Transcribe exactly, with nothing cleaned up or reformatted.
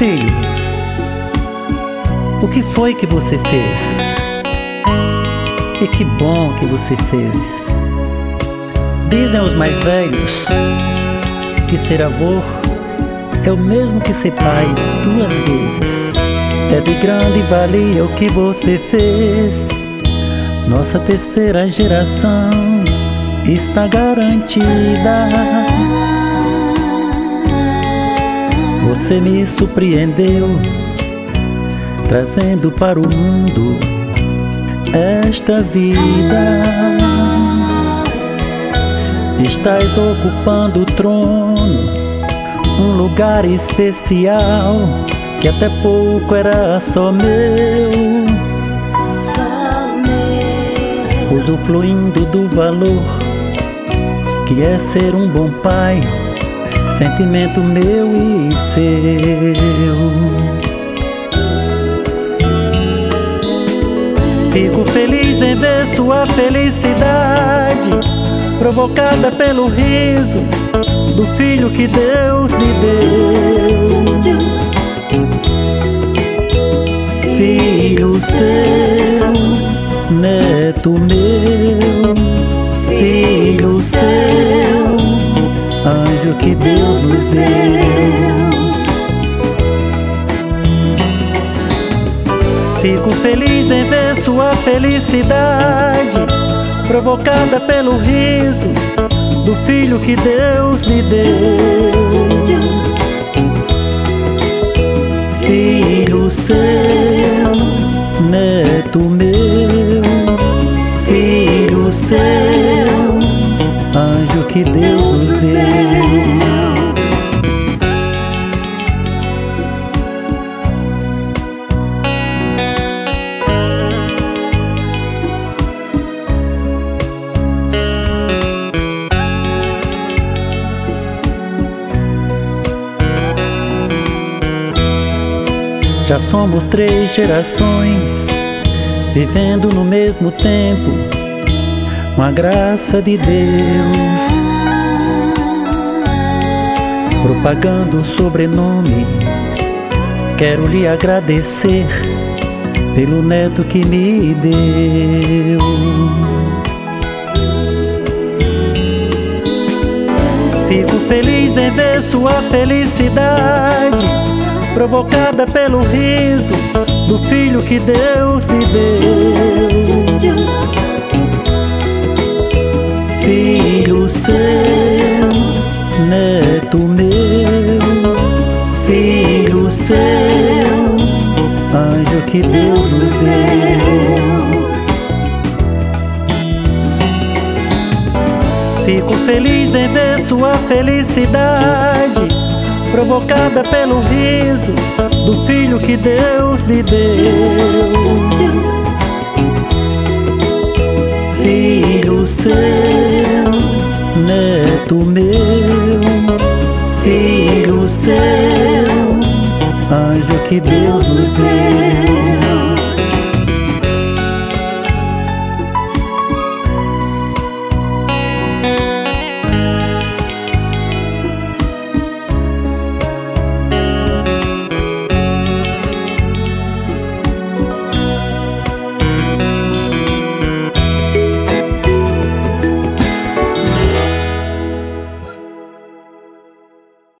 filho, o que foi que você fez? E que bom que você fez. Dizem os mais velhos que ser avô é o mesmo que ser pai duas vezes. É de grande valia o que você fez. Nossa terceira geração está garantida. Você me surpreendeu, trazendo para o mundo esta vida. Estás ocupando o trono, um lugar especial que até pouco era só meu. Só meu. Usufruindo do valor que é ser um bom pai, sentimento meu e seu. Fico feliz em ver sua felicidade, provocada pelo riso do filho que Deus lhe deu. Filho seu, neto meu, filho seu, anjo que Deus nos deu. Fico feliz em ver sua felicidade, provocada pelo riso do filho que Deus lhe deu. Filho seu, neto meu, filho seu, anjo que Deus nos deu. Já somos três gerações, vivendo no mesmo tempo, com a graça de Deus. Propagando o sobrenome, quero lhe agradecer pelo neto que me deu. Fico feliz em ver sua felicidade, provocada pelo riso do filho que Deus lhe deu. Filho seu, neto meu, filho seu, anjo que Deus nos deu. Fico feliz em ver sua felicidade, provocada pelo riso do filho que Deus lhe deu. Filho seu, neto meu, filho seu, anjo que Deus nos deu.